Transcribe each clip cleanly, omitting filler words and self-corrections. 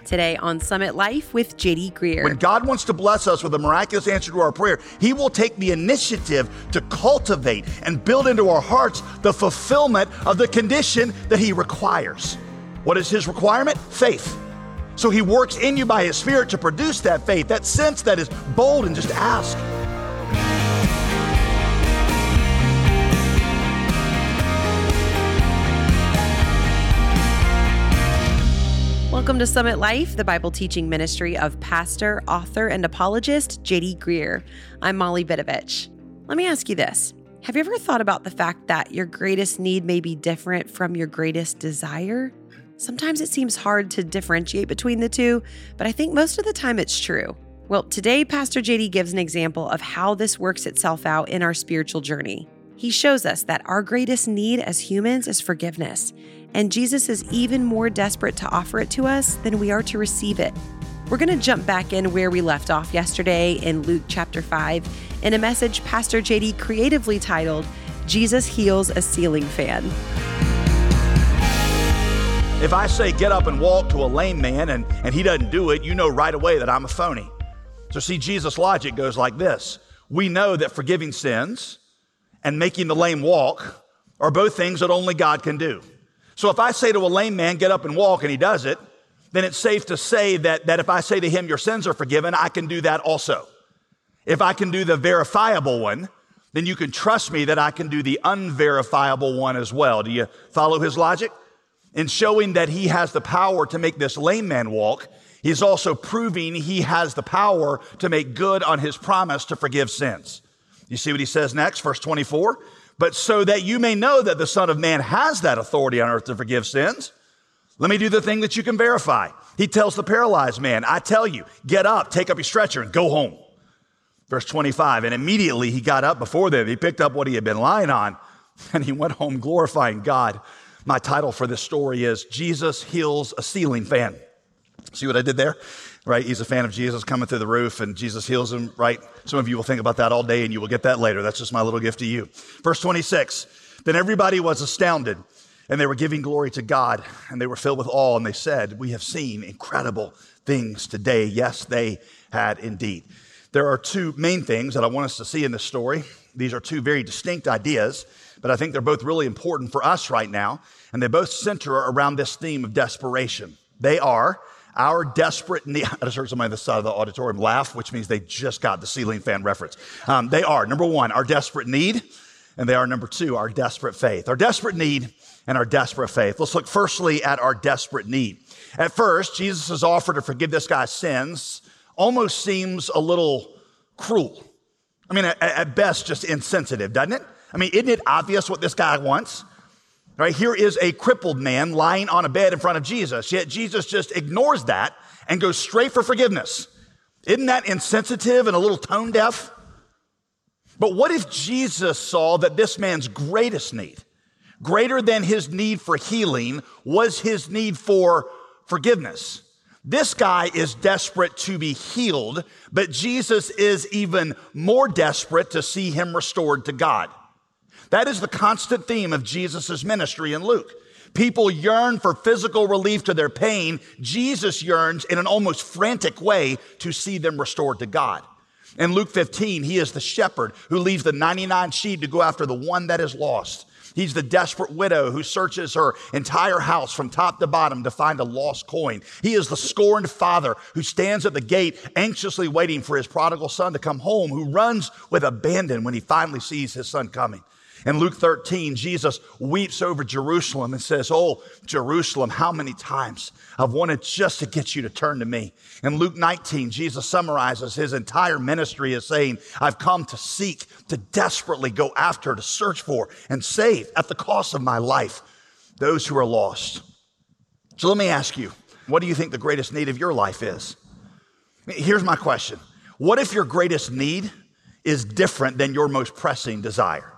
Today on Summit Life with J.D. Greear. When God wants to bless us with a miraculous answer to our prayer, He will take the initiative to cultivate and build into our hearts the fulfillment of the condition that He requires. What is His requirement? Faith. So He works in you by His Spirit to produce that faith, that sense that is bold and just ask. Welcome to Summit Life, the Bible teaching ministry of pastor, author, and apologist J.D. Greear. I'm Molly Vidovich. Let me ask you this. Have you ever thought about the fact that your greatest need may be different from your greatest desire? Sometimes it seems hard to differentiate between the two, but I think most of the time it's true. Well, today, Pastor J.D. gives an example of how this works itself out in our spiritual journey. He shows us that our greatest need as humans is forgiveness, and Jesus is even more desperate to offer it to us than we are to receive it. We're going to jump back in where we left off yesterday in Luke chapter 5 in a message Pastor J.D. creatively titled, Jesus Heals a Ceiling Fan. If I say get up and walk to a lame man and he doesn't do it, you know right away that I'm a phony. So see, Jesus' logic goes like this. We know that forgiving sins and making the lame walk are both things that only God can do. So if I say to a lame man, get up and walk, and he does it, then it's safe to say that if I say to him, your sins are forgiven, I can do that also. If I can do the verifiable one, then you can trust me that I can do the unverifiable one as well. Do you follow his logic? In showing that he has the power to make this lame man walk, he's also proving he has the power to make good on his promise to forgive sins. You see what he says next, verse 24? But so that you may know that the Son of Man has that authority on earth to forgive sins, let me do the thing that you can verify. He tells the paralyzed man, I tell you, get up, take up your stretcher, and go home. Verse 25, and immediately he got up before them. He picked up what he had been lying on, and he went home glorifying God. My title for this story is Jesus Heals a Ceiling Fan. See what I did there? Right? He's a fan of Jesus coming through the roof and Jesus heals him, right? Some of you will think about that all day and you will get that later. That's just my little gift to you. Verse 26, then everybody was astounded and they were giving glory to God and they were filled with awe and they said, we have seen incredible things today. Yes, they had indeed. There are two main things that I want us to see in this story. These are two very distinct ideas, but I think they're both really important for us right now. And they both center around this theme of desperation. They are our desperate need. I just heard somebody on the side of the auditorium laugh, which means they just got the ceiling fan reference. They are, number one, our desperate need, and they are, number two, our desperate faith. Our desperate need and our desperate faith. Let's look firstly at our desperate need. At first, Jesus' offer to forgive this guy's sins almost seems a little cruel. I mean, at best, just insensitive, doesn't it? I mean, isn't it obvious what this guy wants? Right, here is a crippled man lying on a bed in front of Jesus, yet Jesus just ignores that and goes straight for forgiveness. Isn't that insensitive and a little tone deaf? But what if Jesus saw that this man's greatest need, greater than his need for healing, was his need for forgiveness? This guy is desperate to be healed, but Jesus is even more desperate to see him restored to God. That is the constant theme of Jesus' ministry in Luke. People yearn for physical relief to their pain. Jesus yearns in an almost frantic way to see them restored to God. In Luke 15, he is the shepherd who leaves the 99 sheep to go after the one that is lost. He's the desperate widow who searches her entire house from top to bottom to find a lost coin. He is the scorned father who stands at the gate anxiously waiting for his prodigal son to come home, who runs with abandon when he finally sees his son coming. In Luke 13, Jesus weeps over Jerusalem and says, oh, Jerusalem, how many times I've wanted just to get you to turn to me. In Luke 19, Jesus summarizes his entire ministry as saying, I've come to seek, to desperately go after, to search for, and save at the cost of my life those who are lost. So let me ask you, what do you think the greatest need of your life is? Here's my question. What if your greatest need is different than your most pressing desire?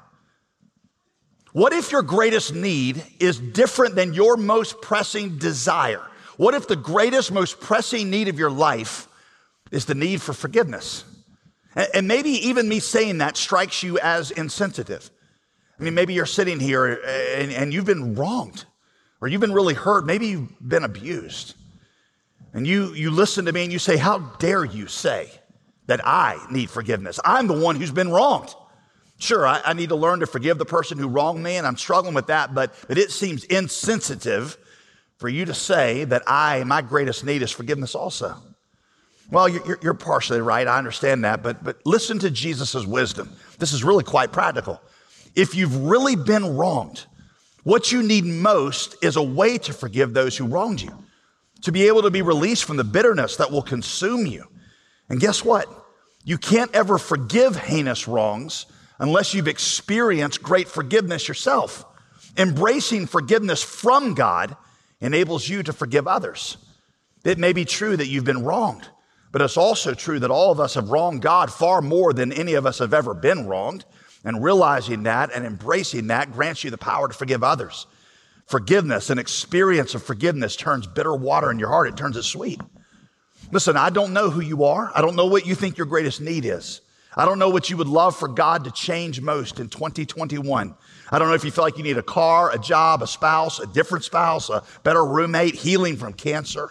What if your greatest need is different than your most pressing desire? What if the greatest, most pressing need of your life is the need for forgiveness? And maybe even me saying that strikes you as insensitive. I mean, maybe you're sitting here and you've been wronged, or you've been really hurt. Maybe you've been abused. and you listen to me and you say, how dare you say that I need forgiveness? I'm the one who's been wronged. Sure, I need to learn to forgive the person who wronged me, and I'm struggling with that, but it seems insensitive for you to say that my greatest need is forgiveness also. Well, you're partially right. I understand that, but listen to Jesus' wisdom. This is really quite practical. If you've really been wronged, what you need most is a way to forgive those who wronged you, to be able to be released from the bitterness that will consume you. And guess what? You can't ever forgive heinous wrongs unless you've experienced great forgiveness yourself. Embracing forgiveness from God enables you to forgive others. It may be true that you've been wronged, but it's also true that all of us have wronged God far more than any of us have ever been wronged. And realizing that and embracing that grants you the power to forgive others. Forgiveness, an experience of forgiveness, turns bitter water in your heart. It turns it sweet. Listen, I don't know who you are. I don't know what you think your greatest need is. I don't know what you would love for God to change most in 2021. I don't know if you feel like you need a car, a job, a spouse, a different spouse, a better roommate, healing from cancer.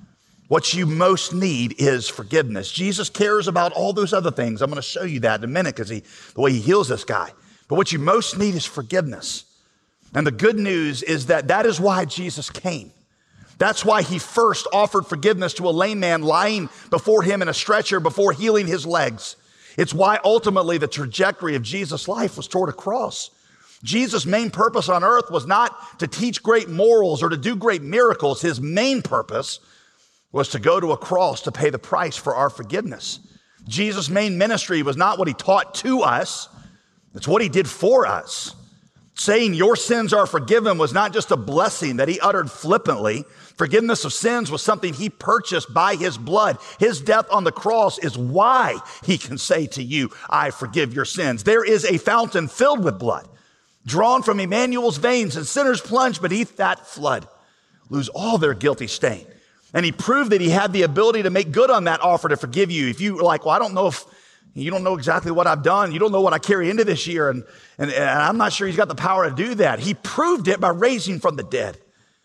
What you most need is forgiveness. Jesus cares about all those other things. I'm going to show you that in a minute because the way he heals this guy. But what you most need is forgiveness. And the good news is that is why Jesus came. That's why he first offered forgiveness to a lame man lying before him in a stretcher before healing his legs. It's why ultimately the trajectory of Jesus' life was toward a cross. Jesus' main purpose on earth was not to teach great morals or to do great miracles. His main purpose was to go to a cross to pay the price for our forgiveness. Jesus' main ministry was not what he taught to us, it's what he did for us. Saying your sins are forgiven was not just a blessing that he uttered flippantly. Forgiveness of sins was something he purchased by his blood. His death on the cross is why he can say to you, I forgive your sins. There is a fountain filled with blood, drawn from Emmanuel's veins, and sinners plunge beneath that flood, lose all their guilty stain. And he proved that he had the ability to make good on that offer to forgive you. If you were like, well, I don't know if you don't know exactly what I've done. You don't know what I carry into this year. And I'm not sure he's got the power to do that. He proved it by raising from the dead.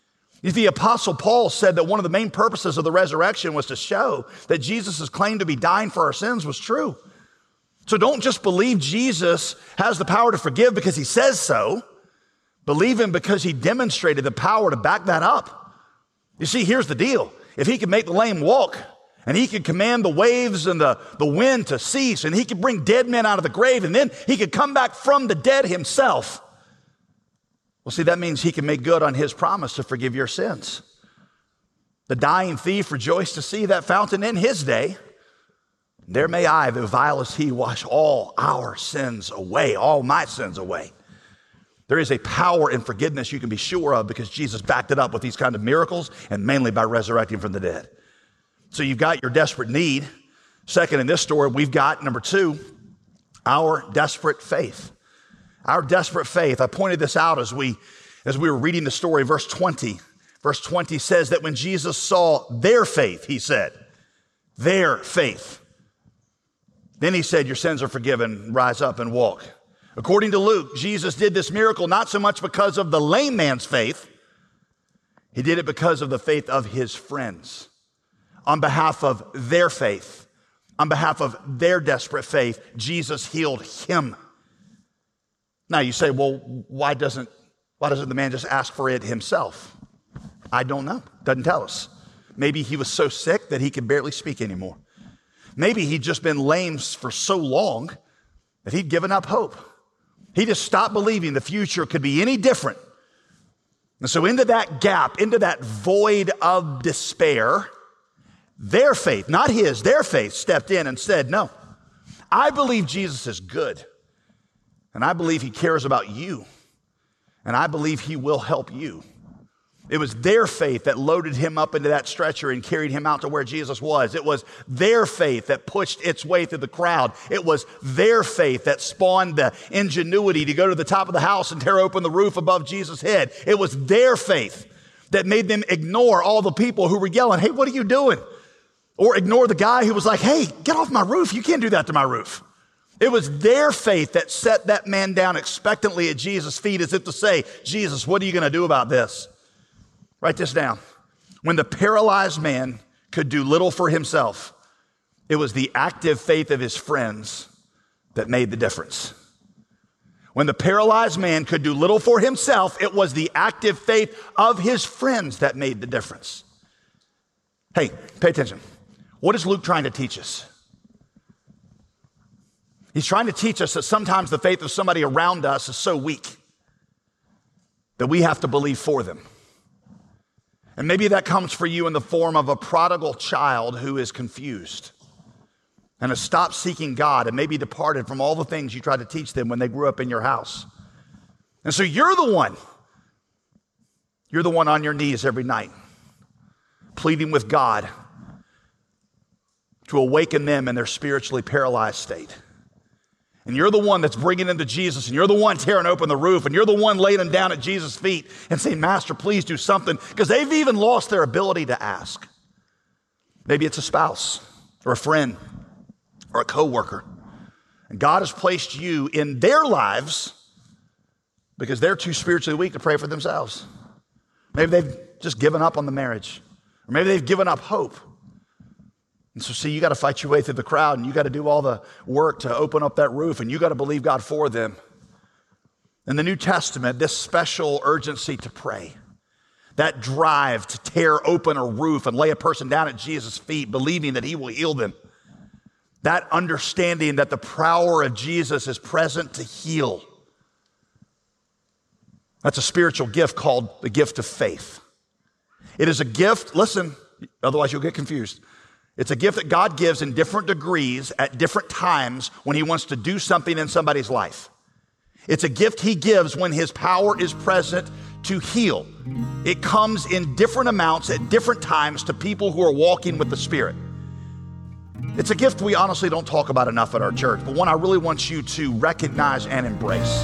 The Apostle Paul said that one of the main purposes of the resurrection was to show that Jesus' claim to be dying for our sins was true. So don't just believe Jesus has the power to forgive because he says so. Believe him because he demonstrated the power to back that up. You see, here's the deal. If he can make the lame walk, and he could command the waves and the wind to cease, and he could bring dead men out of the grave, and then he could come back from the dead himself. Well, see, that means he can make good on his promise to forgive your sins. The dying thief rejoiced to see that fountain in his day. There may I, though vile as he, wash all our sins away, all my sins away. There is a power in forgiveness you can be sure of because Jesus backed it up with these kind of miracles and mainly by resurrecting from the dead. So you've got your desperate need. Second, in this story, we've got, number two, our desperate faith. Our desperate faith. I pointed this out as we were reading the story, verse 20. Verse 20 says that when Jesus saw their faith, he said, their faith. Then he said, your sins are forgiven, rise up and walk. According to Luke, Jesus did this miracle not so much because of the lame man's faith. He did it because of the faith of his friends. On behalf of their faith, on behalf of their desperate faith, Jesus healed him. Now you say, well, why doesn't the man just ask for it himself? I don't know. Doesn't tell us. Maybe he was so sick that he could barely speak anymore. Maybe he'd just been lame for so long that he'd given up hope. He just stopped believing the future could be any different. And so into that gap, into that void of despair, their faith, not his, their faith stepped in and said, no, I believe Jesus is good. And I believe he cares about you. And I believe he will help you. It was their faith that loaded him up into that stretcher and carried him out to where Jesus was. It was their faith that pushed its way through the crowd. It was their faith that spawned the ingenuity to go to the top of the house and tear open the roof above Jesus' head. It was their faith that made them ignore all the people who were yelling, hey, what are you doing? Or ignore the guy who was like, hey, get off my roof. You can't do that to my roof. It was their faith that set that man down expectantly at Jesus' feet as if to say, Jesus, what are you going to do about this? Write this down. When the paralyzed man could do little for himself, it was the active faith of his friends that made the difference. When the paralyzed man could do little for himself, it was the active faith of his friends that made the difference. Hey, pay attention. What is Luke trying to teach us? He's trying to teach us that sometimes the faith of somebody around us is so weak that we have to believe for them. And maybe that comes for you in the form of a prodigal child who is confused and has stopped seeking God and maybe departed from all the things you tried to teach them when they grew up in your house. And so you're the one on your knees every night, pleading with God to awaken them in their spiritually paralyzed state. And you're the one that's bringing them to Jesus, and you're the one tearing open the roof, and you're the one laying them down at Jesus' feet and saying, Master, please do something, because they've even lost their ability to ask. Maybe it's a spouse or a friend or a coworker, and God has placed you in their lives because they're too spiritually weak to pray for themselves. Maybe they've just given up on the marriage, or maybe they've given up hope. And so, see, you got to fight your way through the crowd, and you got to do all the work to open up that roof, and you got to believe God for them. In the New Testament, this special urgency to pray, that drive to tear open a roof and lay a person down at Jesus' feet, believing that he will heal them, that understanding that the power of Jesus is present to heal, that's a spiritual gift called the gift of faith. It is a gift, listen, otherwise you'll get confused. It's a gift that God gives in different degrees at different times when he wants to do something in somebody's life. It's a gift he gives when his power is present to heal. It comes in different amounts at different times to people who are walking with the Spirit. It's a gift we honestly don't talk about enough at our church, but one I really want you to recognize and embrace.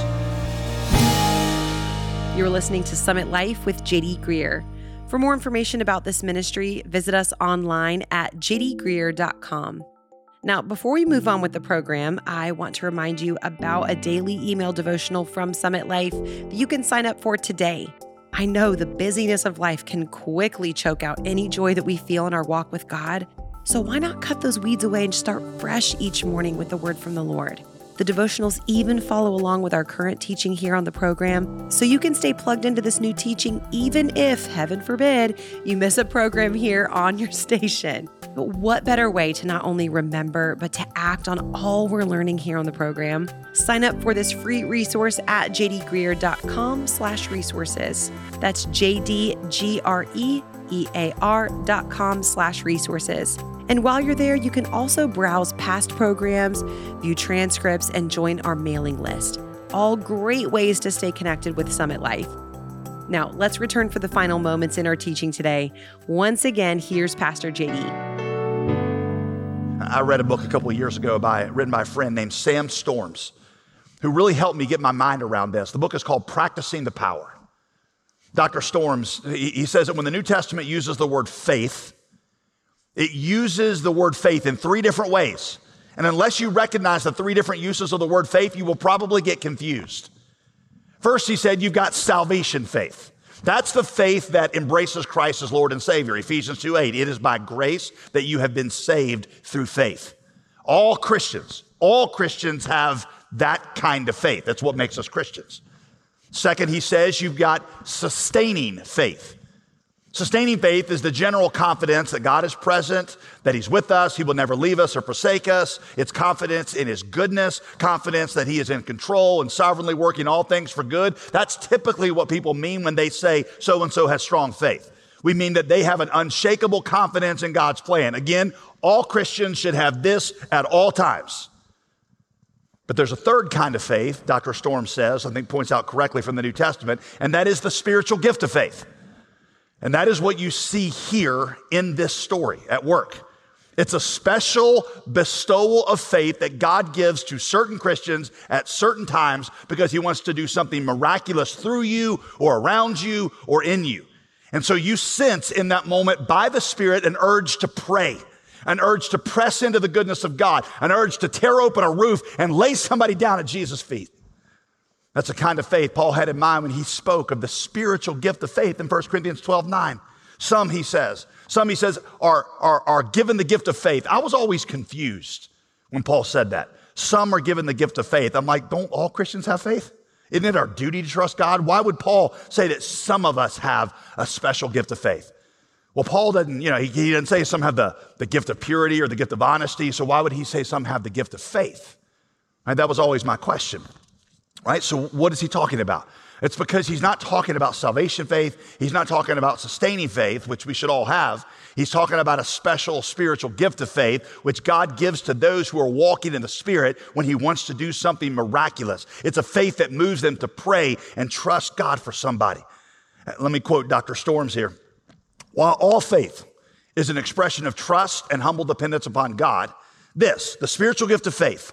You're listening to Summit Life with J.D. Greear. For more information about this ministry, visit us online at jdgreear.com. Now, before we move on with the program, I want to remind you about a daily email devotional from Summit Life that you can sign up for today. I know the busyness of life can quickly choke out any joy that we feel in our walk with God. So why not cut those weeds away and start fresh each morning with the word from the Lord? The devotionals even follow along with our current teaching here on the program, so you can stay plugged into this new teaching even if, heaven forbid, you miss a program here on your station. But what better way to not only remember, but to act on all we're learning here on the program? Sign up for this free resource at jdgreear.com/resources. That's jdgreear.com/resources. And while you're there, you can also browse past programs, view transcripts, and join our mailing list. All great ways to stay connected with Summit Life. Now, let's return for the final moments in our teaching today. Once again, here's Pastor JD. I read a book a couple of years ago written by a friend named Sam Storms, who really helped me get my mind around this. The book is called Practicing the Power. Dr. Storms, he says that when the New Testament uses the word faith, it uses the word faith in three different ways. And unless you recognize the three different uses of the word faith, you will probably get confused. First, he said, you've got salvation faith. That's the faith that embraces Christ as Lord and Savior. Ephesians 2:8, it is by grace that you have been saved through faith. All Christians have that kind of faith. That's what makes us Christians. Second, he says you've got sustaining faith. Sustaining faith is the general confidence that God is present, that he's with us, he will never leave us or forsake us. It's confidence in his goodness, confidence that he is in control and sovereignly working all things for good. That's typically what people mean when they say so-and-so has strong faith. We mean that they have an unshakable confidence in God's plan. Again, all Christians should have this at all times. But there's a third kind of faith, Dr. Storm says, I think points out correctly from the New Testament, and that is the spiritual gift of faith. And that is what you see here in this story at work. It's a special bestowal of faith that God gives to certain Christians at certain times because he wants to do something miraculous through you or around you or in you. And so you sense in that moment by the Spirit an urge to pray, an urge to press into the goodness of God, an urge to tear open a roof and lay somebody down at Jesus' feet. That's the kind of faith Paul had in mind when he spoke of the spiritual gift of faith in 1 Corinthians 12:9. Some, he says, Some, he says, are given the gift of faith. I was always confused when Paul said that. Some are given the gift of faith. I'm like, don't all Christians have faith? Isn't it our duty to trust God? Why would Paul say that some of us have a special gift of faith? Well, Paul doesn't, he didn't say some have the gift of purity or the gift of honesty. So why would he say some have the gift of faith? Right? That was always my question. Right? So what is he talking about? It's because he's not talking about salvation faith. He's not talking about sustaining faith, which we should all have. He's talking about a special spiritual gift of faith, which God gives to those who are walking in the Spirit when he wants to do something miraculous. It's a faith that moves them to pray and trust God for somebody. Let me quote Dr. Storms here. While all faith is an expression of trust and humble dependence upon God, the spiritual gift of faith,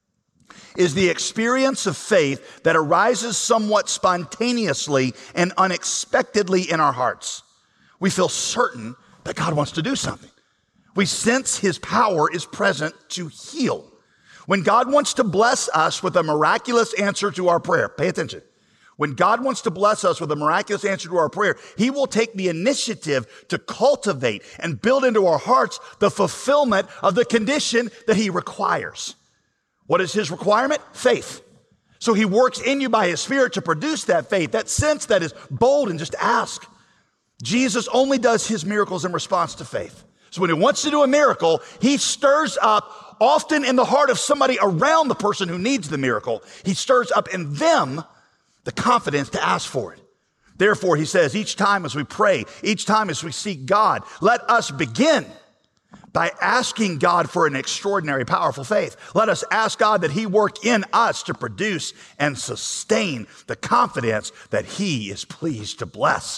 is the experience of faith that arises somewhat spontaneously and unexpectedly in our hearts. We feel certain that God wants to do something. We sense his power is present to heal. When God wants to bless us with a miraculous answer to our prayer, pay attention. When God wants to bless us with a miraculous answer to our prayer, he will take the initiative to cultivate and build into our hearts the fulfillment of the condition that he requires. What is his requirement? Faith. So he works in you by his Spirit to produce that faith, that sense that is bold and just ask. Jesus only does his miracles in response to faith. So when he wants to do a miracle, he stirs up, often in the heart of somebody around the person who needs the miracle, he stirs up in them the confidence to ask for it. Therefore, he says, each time as we pray, each time as we seek God, let us begin by asking God for an extraordinary, powerful faith. Let us ask God that he work in us to produce and sustain the confidence that he is pleased to bless.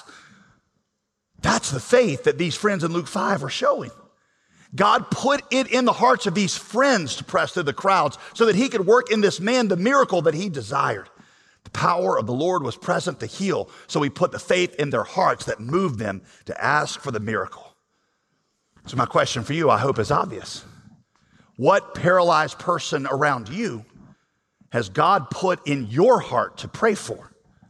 That's the faith that these friends in Luke 5 are showing. God put it in the hearts of these friends to press through the crowds so that he could work in this man the miracle that he desired. The power of the Lord was present to heal, so he put the faith in their hearts that moved them to ask for the miracle. So my question for you, I hope, is obvious. What paralyzed person around you has God put in your heart to pray for?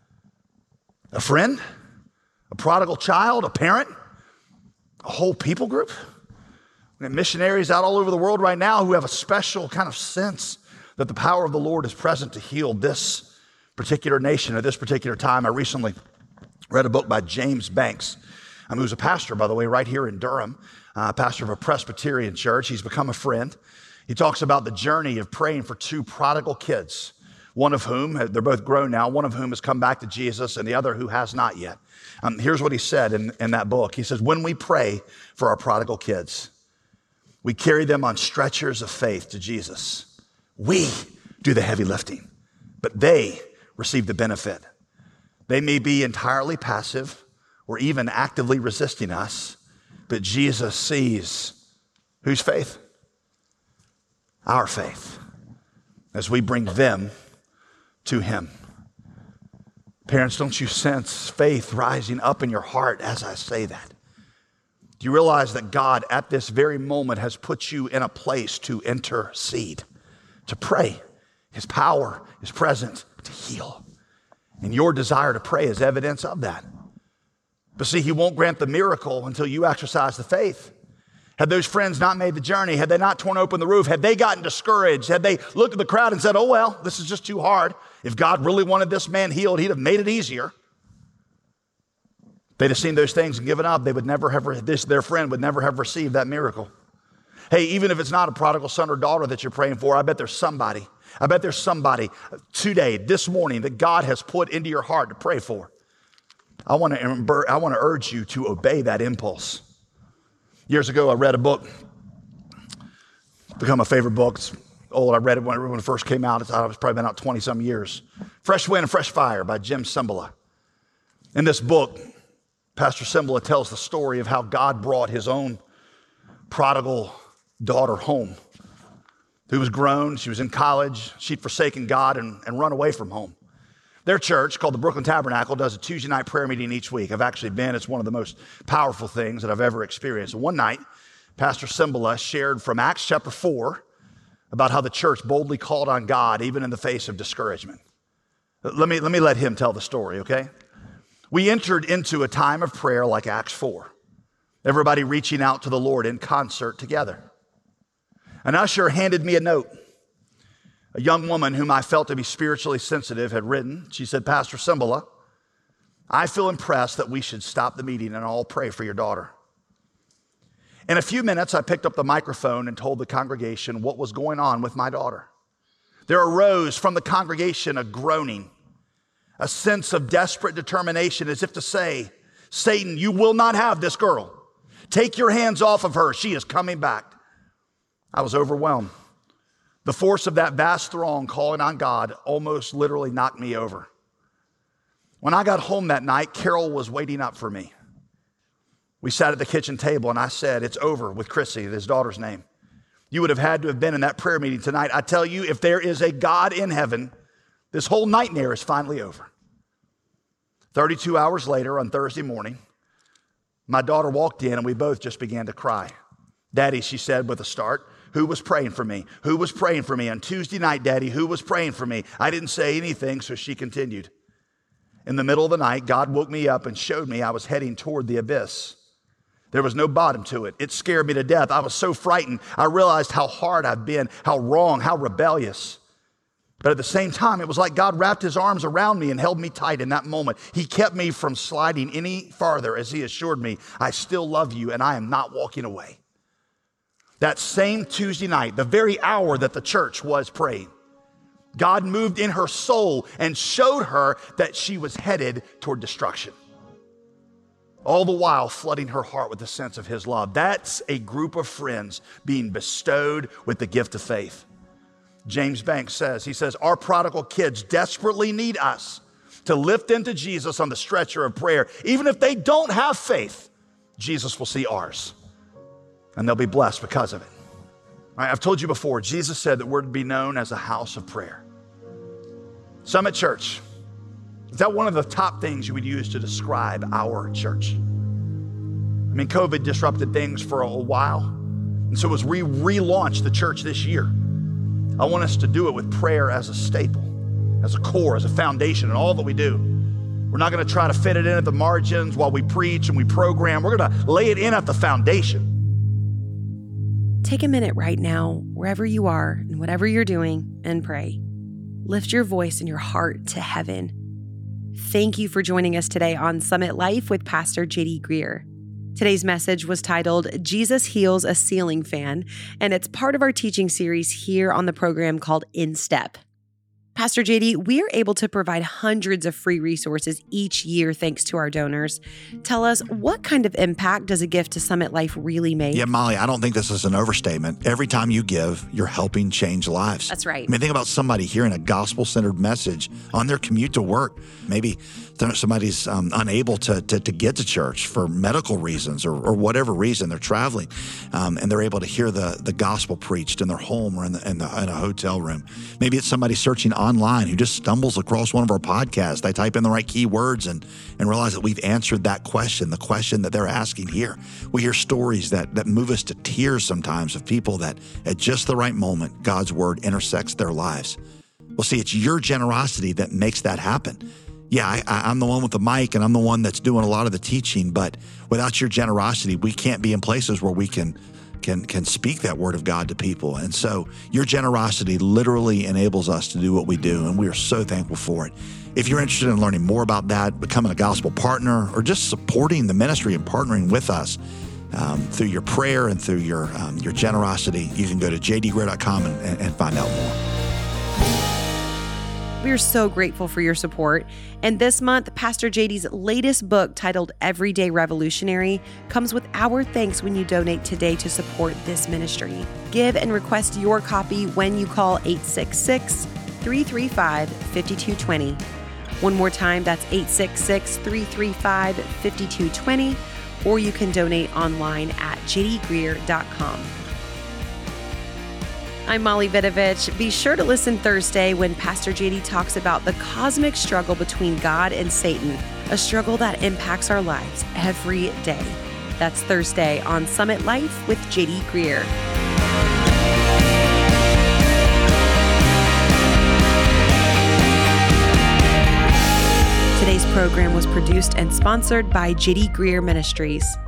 A friend? A prodigal child? A parent? A whole people group? We have missionaries out all over the world right now who have a special kind of sense that the power of the Lord is present to heal this particular nation at this particular time. I recently read a book by James Banks, who's a pastor, by the way, right here in Durham, pastor of a Presbyterian church. He's become a friend. He talks about the journey of praying for two prodigal kids, one of whom, they're both grown now, one of whom has come back to Jesus and the other who has not yet. Here's what he said in that book. He says, when we pray for our prodigal kids, we carry them on stretchers of faith to Jesus. We do the heavy lifting, but they receive the benefit. They may be entirely passive or even actively resisting us, but Jesus sees whose faith? Our faith, as we bring them to him. Parents, don't you sense faith rising up in your heart as I say that? Do you realize that God at this very moment has put you in a place to intercede, to pray? His power is present to heal. And your desire to pray is evidence of that. But see, he won't grant the miracle until you exercise the faith. Had those friends not made the journey, had they not torn open the roof, had they gotten discouraged, had they looked at the crowd and said, oh, well, this is just too hard. If God really wanted this man healed, he'd have made it easier. They'd have seen those things and given up. They would never have, their friend would never have received that miracle. Hey, even if it's not a prodigal son or daughter that you're praying for, I bet there's somebody today, this morning, that God has put into your heart to pray for. I want to urge you to obey that impulse. Years ago, I read a book. It's become a favorite book. It's old. I read it when it first came out. It's probably been out 20-some years. Fresh Wind and Fresh Fire by Jim Cymbala. In this book, Pastor Cymbala tells the story of how God brought his own prodigal daughter home, who was grown. She was in college. She'd forsaken God and run away from home. Their church, called the Brooklyn Tabernacle, does a Tuesday night prayer meeting each week. I've actually been. It's one of the most powerful things that I've ever experienced. And one night, Pastor Cymbala shared from Acts chapter 4 about how the church boldly called on God even in the face of discouragement. Let me let him tell the story, okay? We entered into a time of prayer like Acts 4. Everybody reaching out to the Lord in concert together. An usher handed me a note. A young woman whom I felt to be spiritually sensitive had written. She said, Pastor Cymbala, I feel impressed that we should stop the meeting and all pray for your daughter. In a few minutes, I picked up the microphone and told the congregation what was going on with my daughter. There arose from the congregation a groaning, a sense of desperate determination, as if to say, Satan, you will not have this girl. Take your hands off of her. She is coming back. I was overwhelmed. The force of that vast throng calling on God almost literally knocked me over. When I got home that night, Carol was waiting up for me. We sat at the kitchen table and I said, it's over with Chrissy, his daughter's name. You would have had to have been in that prayer meeting tonight. I tell you, if there is a God in heaven, this whole nightmare is finally over. 32 hours later on Thursday morning, my daughter walked in and we both just began to cry. Daddy, she said with a start, who was praying for me? Who was praying for me? On Tuesday night, Daddy, who was praying for me? I didn't say anything, so she continued. In the middle of the night, God woke me up and showed me I was heading toward the abyss. There was no bottom to it. It scared me to death. I was so frightened. I realized how hard I've been, how wrong, how rebellious. But at the same time, it was like God wrapped his arms around me and held me tight in that moment. He kept me from sliding any farther as he assured me, I still love you and I am not walking away. That same Tuesday night, the very hour that the church was praying, God moved in her soul and showed her that she was headed toward destruction. All the while flooding her heart with a sense of his love. That's a group of friends being bestowed with the gift of faith. James Banks says, he says, our prodigal kids desperately need us to lift into Jesus on the stretcher of prayer. Even if they don't have faith, Jesus will see ours. And they'll be blessed because of it. All right, I've told you before, Jesus said that we're to be known as a house of prayer. Summit Church, is that one of the top things you would use to describe our church? I mean, COVID disrupted things for a while. And so as we relaunch the church this year, I want us to do it with prayer as a staple, as a core, as a foundation in all that we do. We're not going to try to fit it in at the margins while we preach and we program. We're going to lay it in at the foundation. Take a minute right now, wherever you are and whatever you're doing, and pray. Lift your voice and your heart to heaven. Thank you for joining us today on Summit Life with Pastor J.D. Greer. Today's message was titled, Jesus Heals a Ceiling Fan, and it's part of our teaching series here on the program called In Step. Pastor JD, we are able to provide hundreds of free resources each year thanks to our donors. Tell us, what kind of impact does a gift to Summit Life really make? Yeah, Molly, I don't think this is an overstatement. Every time you give, you're helping change lives. That's right. I mean, think about somebody hearing a gospel-centered message on their commute to work. Maybe somebody's unable to get to church for medical reasons or whatever reason. They're traveling, and they're able to hear the gospel preached in their home or in a hotel room. Maybe it's somebody searching online who just stumbles across one of our podcasts. They type in the right keywords and realize that we've answered that question, the question that they're asking here. We hear stories that move us to tears sometimes of people that at just the right moment, God's word intersects their lives. Well, see, it's your generosity that makes that happen. Yeah, I'm the one with the mic and I'm the one that's doing a lot of the teaching, but without your generosity, we can't be in places where we can speak that word of God to people. And so your generosity literally enables us to do what we do, and we are so thankful for it. If you're interested in learning more about that, becoming a gospel partner, or just supporting the ministry and partnering with us through your prayer and through your generosity, you can go to jdgreer.com and find out more. We are so grateful for your support. And this month, Pastor JD's latest book, titled Everyday Revolutionary, comes with our thanks when you donate today to support this ministry. Give and request your copy when you call 866-335-5220. One more time, that's 866-335-5220, or you can donate online at jdgreer.com. I'm Molly Vidovich. Be sure to listen Thursday when Pastor JD talks about the cosmic struggle between God and Satan, a struggle that impacts our lives every day. That's Thursday on Summit Life with JD Greer. Today's program was produced and sponsored by JD Greer Ministries.